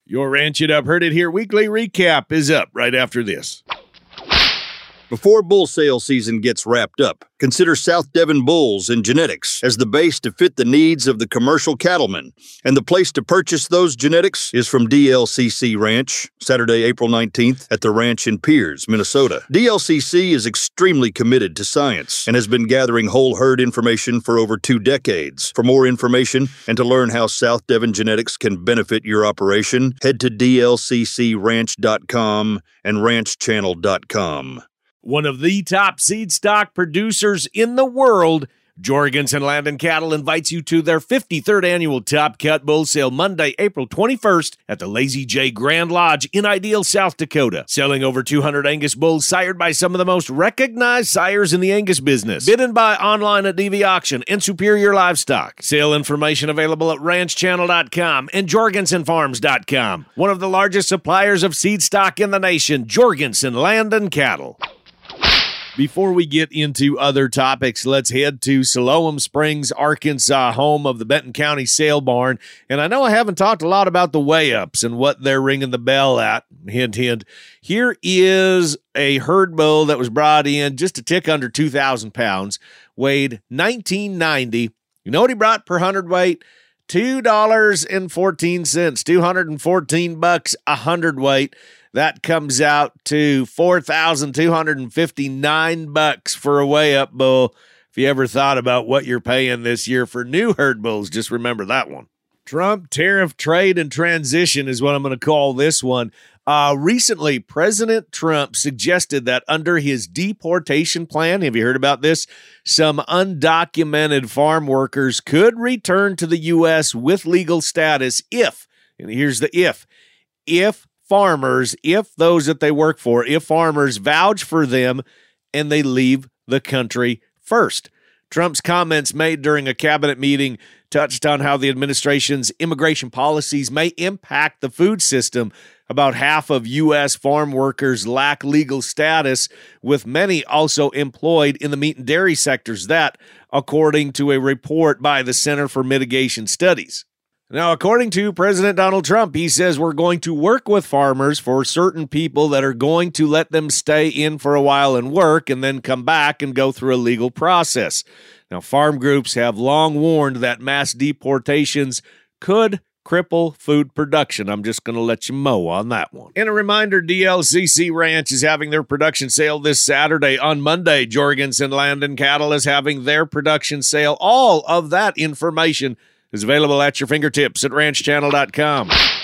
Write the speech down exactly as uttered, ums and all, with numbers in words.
Your Ranch It Up, Heard It Here weekly recap is up right after this. Before bull sale season gets wrapped up, consider South Devon Bulls and Genetics as the base to fit the needs of the commercial cattleman. And the place to purchase those genetics is from D L C C Ranch, Saturday, April nineteenth, at the ranch in Pierce, Minnesota. D L C C is extremely committed to science and has been gathering whole herd information for over two decades. For more information and to learn how South Devon Genetics can benefit your operation, head to D L C C ranch dot com and ranch channel dot com. One of the top seed stock producers in the world, Jorgensen Land and Cattle invites you to their fifty-third annual Top Cut Bull Sale Monday, April twenty-first at the Lazy J Grand Lodge in Ideal, South Dakota. Selling over two hundred Angus bulls sired by some of the most recognized sires in the Angus business. Bid and buy online at D V Auction and Superior Livestock. Sale information available at ranch channel dot com and jorgensen farms dot com. One of the largest suppliers of seed stock in the nation, Jorgensen Land and Cattle. Before we get into other topics, let's head to Siloam Springs, Arkansas, home of the Benton County Sale Barn. And I know I haven't talked a lot about the weigh-ups and what they're ringing the bell at. Hint, hint. Here is a herd bull that was brought in just a tick under two thousand pounds, weighed nineteen ninety. You know what he brought per hundredweight? two dollars and fourteen cents, two hundred fourteen bucks a hundredweight. That comes out to four thousand two hundred fifty-nine bucks for a weigh-up bull. If you ever thought about what you're paying this year for new herd bulls, just remember that one. Trump tariff trade and transition is what I'm going to call this one. Uh, recently, President Trump suggested that under his deportation plan, have you heard about this? Some undocumented farm workers could return to the U S with legal status if, and here's the if, if farmers, if those that they work for, if farmers vouch for them and they leave the country first. Trump's comments made during a cabinet meeting touched on how the administration's immigration policies may impact the food system. About half of U S farm workers lack legal status, with many also employed in the meat and dairy sectors. That, according to a report by the Center for Mitigation Studies. Now, according to President Donald Trump, he says we're going to work with farmers for certain people that are going to let them stay in for a while and work and then come back and go through a legal process. Now, farm groups have long warned that mass deportations could cripple food production. I'm just going to let you mow on that one. And a reminder, D L C C Ranch is having their production sale this Saturday. On Monday, Jorgensen Land and Cattle is having their production sale. All of that information is available at your fingertips at ranch channel dot com.